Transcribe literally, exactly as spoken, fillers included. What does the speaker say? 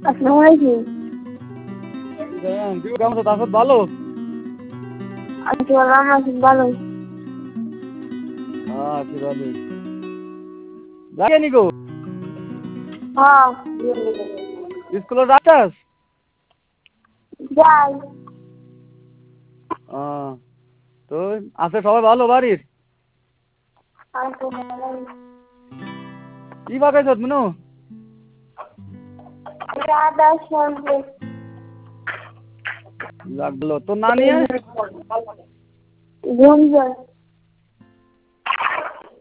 আসসালামু আলাইকুম। তুই কেমন আছো? তাসত ভালো? আমি বললাম আছি ভালো। হ্যাঁ আছি ভালো। যাই নিকো হ্যাঁ স্কুলে যাচ্ছাস? যাই। হ্যাঁ তো আছে সবাই ভালো বাড়ির? কি পাকাইছত মিনু? আদা সরষে লাগলো তোর না নিয়ে ঘুম যায়।